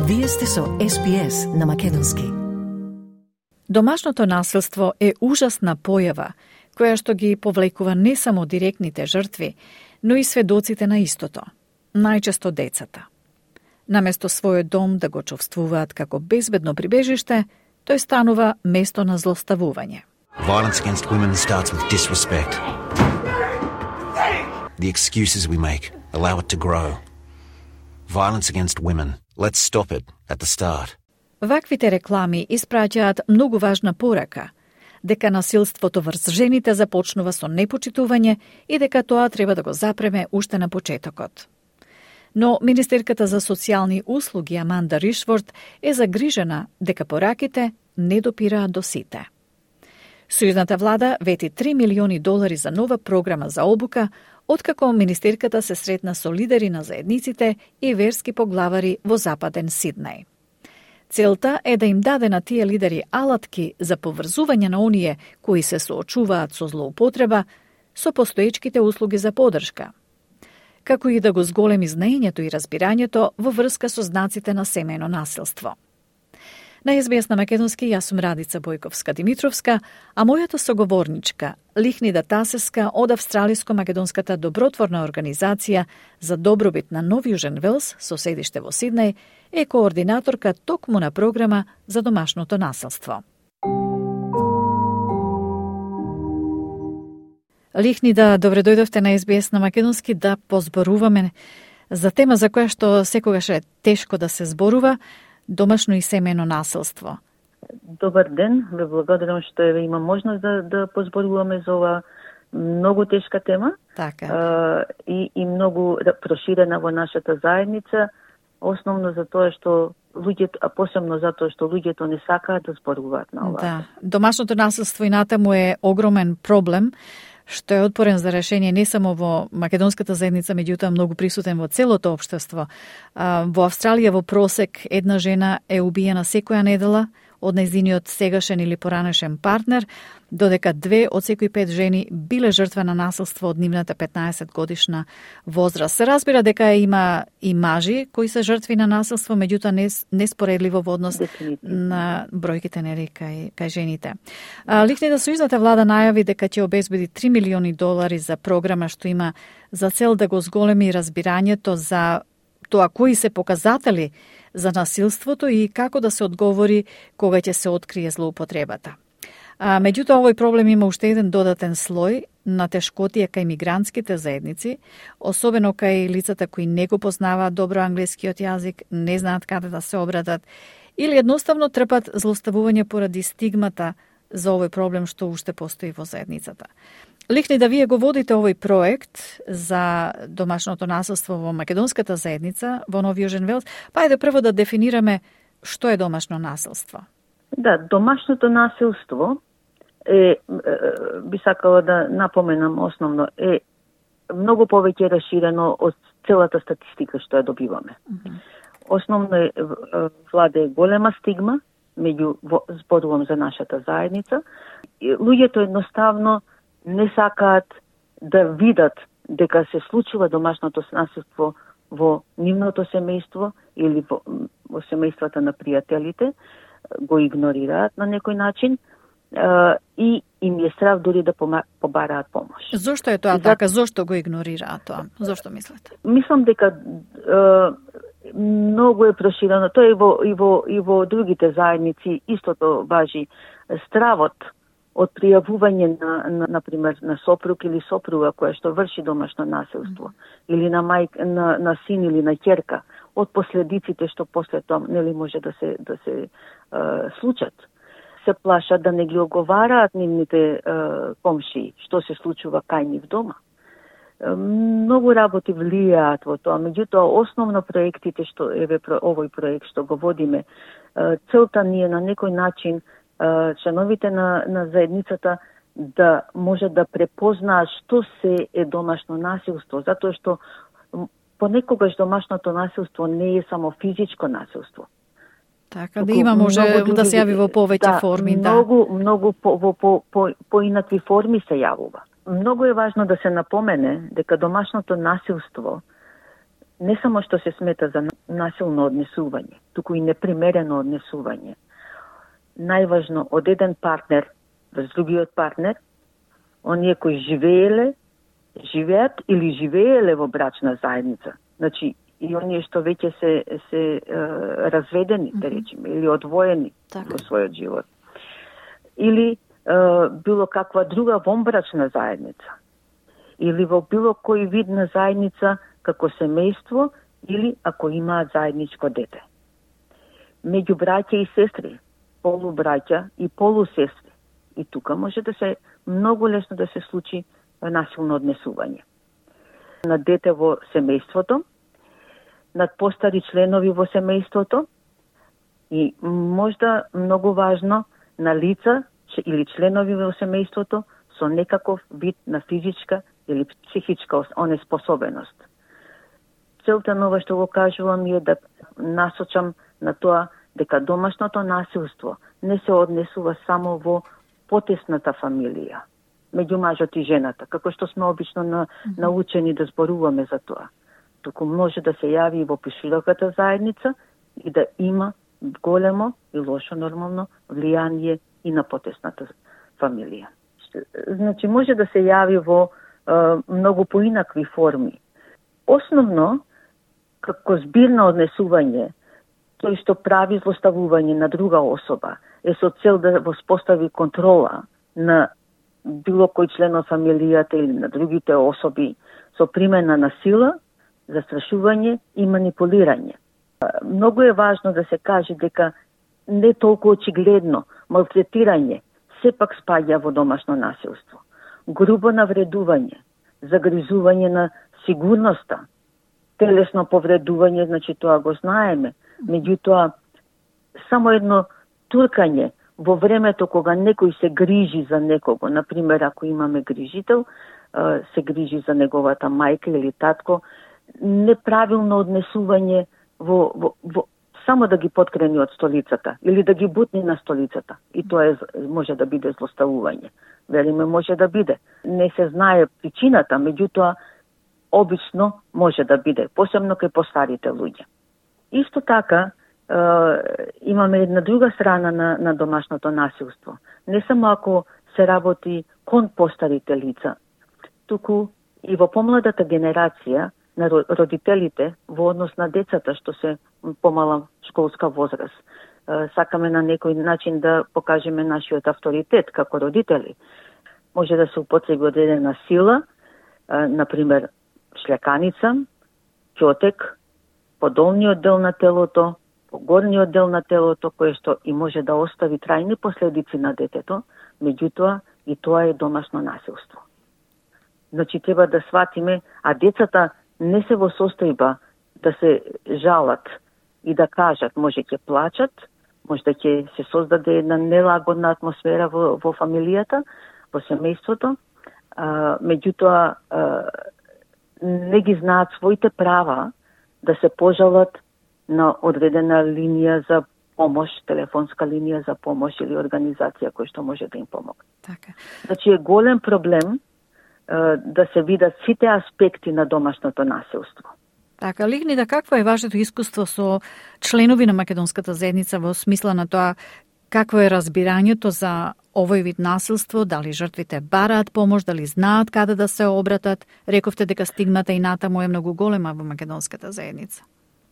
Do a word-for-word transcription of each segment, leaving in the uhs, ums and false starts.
Вие сте со Ес Би Ес на Македонски. Домашното насилство е ужасна појава, која што ги повлекува не само директните жртви, но и сведоците на истото, најчесто децата. Наместо својот дом да го чувствуваат како безбедно прибежиште, тој станува место на злоставување. Violence against women starts with disrespect. The excuses we make allow it to grow. Violence against women. Let's stop it at the start. Ваквите реклами испраќаат многу важна порака, дека насилството врз жените започнува со непочитување и дека тоа треба да го запреме уште на почетокот. Но министерката за социјални услуги Аманда Ришворд е загрижена дека пораките не допираат до сите. Сојузната влада вети три милиони долари за нова програма за обука, откако министерката се сретна со лидери на заедниците и верски поглавари во Западен Сиднеј. Целта е да им даде на тие лидери алатки за поврзување на оние кои се соочуваат со злоупотреба со постоечките услуги за подршка, како и да го зголеми знаењето и разбирањето во врска со знаците на семејно насилство. На Ес Би Ес на Македонски, јас сум Радица Бојковска-Димитровска, а мојата соговорничка, Лихнида Тасеска од Австралиско-македонската добротворна организација за добробит на Нов Јужен Велс, со седиште во Сиднеј, е координаторка токму на програма за домашното насилство. Лихнида, добре дојдовте на Ес Би Ес на Македонски да позборуваме за тема за која што секогаш е тешко да се зборува, домашно и семејно насилство. Добар ден, ве благодарам што еве има можност да да позборуваме за ова многу тешка тема. Така. А, и и многу проширена во нашата заедница, основно за тоа што луѓето, а посебно затоа што луѓето не сакаат да зборуваат на ова. Да, домашното насилство и натаму е огромен проблем, што е отпорен за решение не само во македонската заедница, меѓутоа многу присутен во целото општество. Во Австралија во просек една жена е убиена секоја недела од нејзиниот сегашен или поранешен партнер, додека две од секои пет жени биле жртва на насилство од нивната петнаесет годишна возраст. Се разбира дека има и мажи кои се жртви на насилство, меѓутоа не неспоредливо во однос на бројките нели кај кај жените. Лихнида, сојузната влада најави дека ќе обезбеди три милиони долари за програма што има за цел да го зголеми разбирањето за тоа кои се показатели за насилството и како да се одговори кога ќе се открие злоупотребата. А, меѓутоа, овој проблем има уште еден додатен слој на тешкотија кај мигрантските заедници, особено кај лицата кои не го познаваат добро англискиот јазик, не знаат каде да се обратат или едноставно трпат злоставување поради стигмата за овој проблем што уште постои во заедницата. Лихни, да вие го водите овој проект за домашното насилство во македонската заедница во Нов Јужен Велс, па ајде прво да дефинираме што е домашно насилство. Да, домашното насилство е, е би сакала да напоменам основно, е многу повеќе расширено од целата статистика што ја добиваме. Mm-hmm. Основно е, владе голема стигма, меѓу зборувам за нашата заедница. Луѓето едноставно не сакаат да видат дека се случува домашното насилство во нивното семејство или во, во семејствата на пријателите, го игнорираат на некој начин а, и им е страв дури да побараат помош. Зошто е тоа за... така? Зошто го игнорираат тоа? Зошто мислите? Мислам дека а, многу е проширено. Тоа и во, и во, и во другите заедници истото важи. Стравот од пријавување на, на например, на сопруг или сопруга која што врши домашно насилство, mm-hmm. или на мајка, на, на син или на ќерка, од последиците што после тоа нели може да се да се е, случат. Се плашат да не ги оговараат нивните е, комшии што се случува кај нив дома. Е, многу работи влијаат во тоа, меѓутоа основно проектите што еве овој проект што го водиме, е, целта ни е на некој начин членовите на, на заедницата да може да препознаат што се е домашно насилство, затоа што понекогаш домашното насилство не е само физичко насилство. Така, да има може други, да се јави во повеќе да, форми. Да, многу, многу по, во по, по, по инакви форми се јавува. Многу е важно да се напомене дека домашното насилство не само што се смета за насилно однесување, туку и непримерено однесување. Најважно од еден партнер врз другиот партнер, оние кои живееле, живеат или живееле во брачна заедница. Значи, и оние што веќе се, се е, разведени, да речеме, или одвоени так. Во својот живот. Или е, било каква друга вонбрачна заедница. Или во било кој вид на заедница како семејство, или ако имаат заедничко дете. Меѓу браќа и сестри, полубраќа и полусестри. И тука може да се многу лесно да се случи насилно однесување. На дете во семејството, над постари членови во семејството и можда многу важно на лица или членови во семејството со некаков вид на физичка или психичка онеспособеност. Целта на ова што го кажувам е да насочам на тоа дека домашното насилство не се однесува само во потесната фамилија, меѓу мажот и жената, како што сме обично на, научени да зборуваме за тоа. Туку може да се јави и во пошироката заедница и да има големо и лошо нормално влијание и на потесната фамилија. Значи може да се јави во е, многу поинакви форми. Основно, како збирно однесување, тој што прави злоставување на друга особа, е со цел да воспостави контрола на било кој член од фамилијата или на другите особи со примена на сила, застрашување и манипулирање. Многу е важно да се каже дека не толку очигледно малтретирање сепак спаѓа во домашно насилство. Грубо навредување, загризување на сигурноста, телесно повредување, значи тоа го знаеме. Меѓутоа, само едно туркање во времето кога некој се грижи за некого, например, ако имаме грижител, се грижи за неговата мајка или татко, неправилно однесување во, во, во само да ги поткрени од столицата или да ги бутни на столицата. И тоа е, може да биде злоставување. Велиме, може да биде. Не се знае причината, меѓутоа обично може да биде, посебно кај постарите луѓе. Исто така, е, имаме една друга страна на, на домашното насилство. Не само ако се работи кон постарите лица, туку и во помладата генерација на родителите во однос на децата што се помала школска возраст. Сакаме на некој начин да покажеме нашиот авторитет како родители. Може да се употреби одредена сила, например шлјаканица, ќотек, по долниот дел на телото, по горниот дел на телото, кое што и може да остави трајни последици на детето, меѓутоа и тоа е домашно насилство. Значи треба да сватиме, а децата не се во состојба да се жалат и да кажат, може ќе плачат, може да ќе се создаде една нелагодна атмосфера во, во фамилијата, во семејството, а, меѓутоа а, не ги знаат своите права да се пожалат на одредена линија за помош, телефонска линија за помош или организација која што може да им помогне. Така. Значи е голем проблем да се видат сите аспекти на домашното насилство. Така, Лигнида, какво е вашето искуство со членови на македонската заедница во смисла на тоа какво е разбирањето за овој вид насилство, дали жртвите бараат помош, дали знаат каде да се обратат? Рековте дека стигмата и натаму е многу голема во македонската заедница.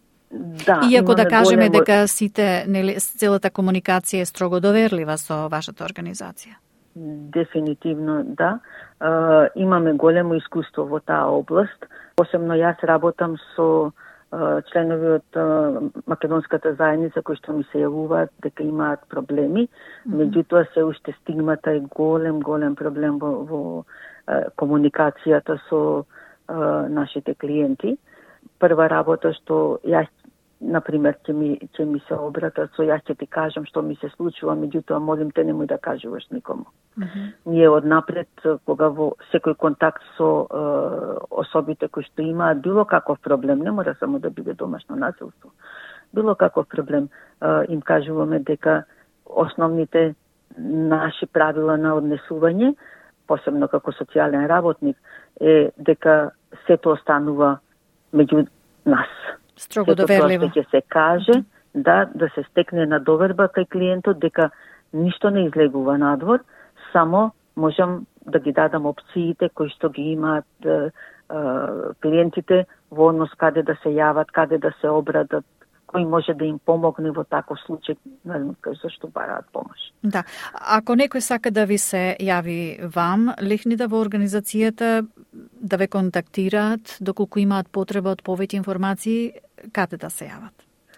Да, иако да кажеме големо... дека сите, нели, целата комуникација е строго доверлива со вашата организација. Дефинитивно, да. Uh, имаме големо искуство во таа област. Посебно јас работам со uh, членови од uh, македонската заедница кои што ми се јавуваат дека имаат проблеми. Mm-hmm. Меѓутоа се уште стигмата е голем, голем проблем во, во uh, комуникацијата со uh, нашите клиенти. Прва работа што јас, например, ќе ми, ќе ми се обратат, со јас ќе ти кажам што ми се случува, меѓутоа молим те немој да кажуваш никому. Mm-hmm. Ние однапред, кога во секој контакт со е, особите кои што имаат било каков проблем, не мора само да биде домашно насилство, било каков проблем, е, им кажуваме дека основните наши правила на однесување, посебно како социјален работник, е дека сето останува меѓу нас. Строго доверливо. Тоа што ќе се каже, да, да се стекне на доверба кај клиентот дека ништо не излегува надвор, само можам да ги дадам опциите кои што ги имаат е, е, клиентите во однос каде да се јават, каде да се обрадат, кој може да им помогне во таков случај, зашто бараат помош. Да. Ако некој сака да ви се јави вам, Лихнида, во организацијата, да ве контактираат, доколку имаат потреба од повеќе информации, каде да се јават?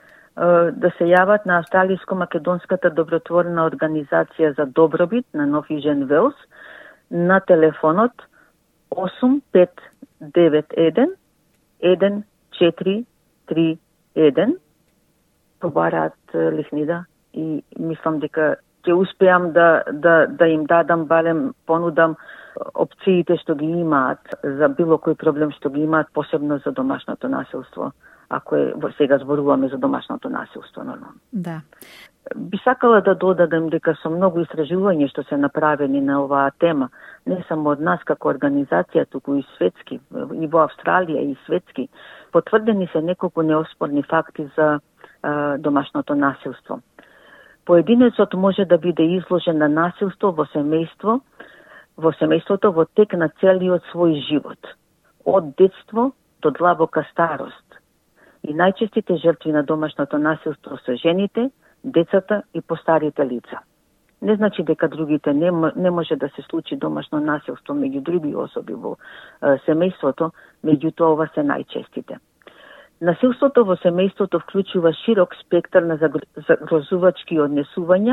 Да се јават на Австралиско-македонската добротворна организација за добробит на Нов Южен Велс на телефонот осум пет девет еден еден четири три еден. Побараат Лихнида и мислам дека ќе успеам да, да, да им дадам, барем понудам опциите што ги имаат за било кој проблем што ги имаат, посебно за домашното насилство, ако е, сега зборуваме за домашното насилство, нормално. Да. Би сакала да додадам дека со многу истражувања што се направени на оваа тема, не само од нас како организација, туку и светски, и во Австралија и светски, потврдени се неколку неоспорни факти за а, домашното насилство. Поединецот може да биде изложен на насилство во семејство, во семејството во тек на целиот свој живот, од детство до длабока старост. И најчестите жртви на домашното насилство се жените, децата и постарите лица. Не значи дека другите не, не може да се случи домашно насилство меѓу други особи во е, семејството, меѓутоа ова се најчестите. Насилството во семејството вклучува широк спектар на загрозувачки однесувања,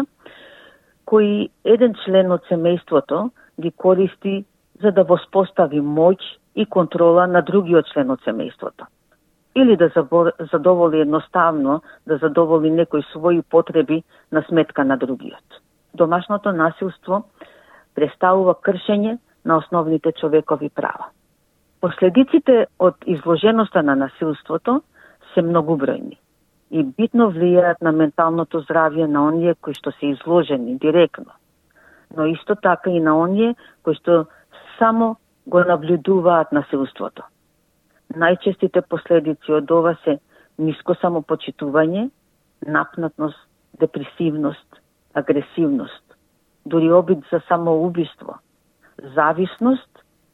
кои еден член од семејството ги користи за да воспостави моќ и контрола на другиот член од семејството. Или да задоволи едноставно, да задоволи некои своји потреби на сметка на другиот. Домашното насилство представува кршење на основните човекови права. Последиците од изложеноста на насилството се многубројни и битно влијаат на менталното здравје на оние кои што се изложени директно, но исто така и на оние кои што само го наблюдуваат насилството. Најчестите последици од ова се ниско самопочитување, напнатност, депресивност, агресивност, дури обид за самоубиство, зависност,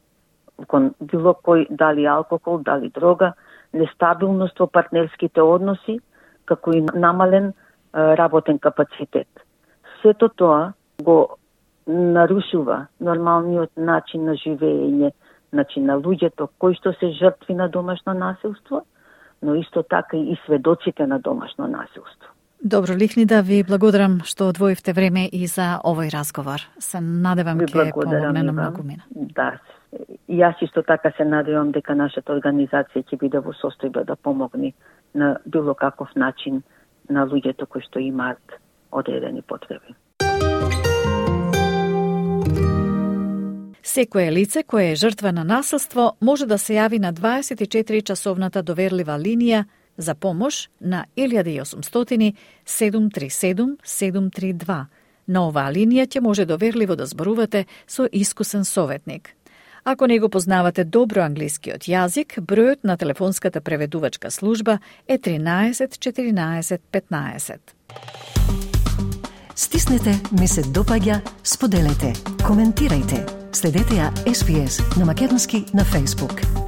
кон било кој, дали алкохол, дали дрога, нестабилност во партнерските односи, како и намален е, работен капацитет. Сето тоа го нарушува нормалниот начин на живење, значи на луѓето кои што се жртви на домашно насилство, но исто така и сведоците на домашно насилство. Добро, Лихнида, ви благодарам што одвоивте време и за овој разговор. Се надевам ќе помогне на многу мина. Да, и јас исто така се надевам дека нашата организација ќе биде во состојба да помогне на било каков начин на луѓето кои што имаат одредени потреби. Секое лице кое е жртва на насилство може да се јави на дваесет и четири часовната доверлива линија за помош на илјада и осумстотини седум три седум седум три два. На оваа линија ќе може доверливо да зборувате со искусен советник. Ако не го познавате добро англискиот јазик, бројот на телефонската преведувачка служба е тринаесет четиринаесет петнаесет. Стиснете ми се допаѓа, споделете, коментирајте. Следете ја Ес Би Ес на македонски на Facebook.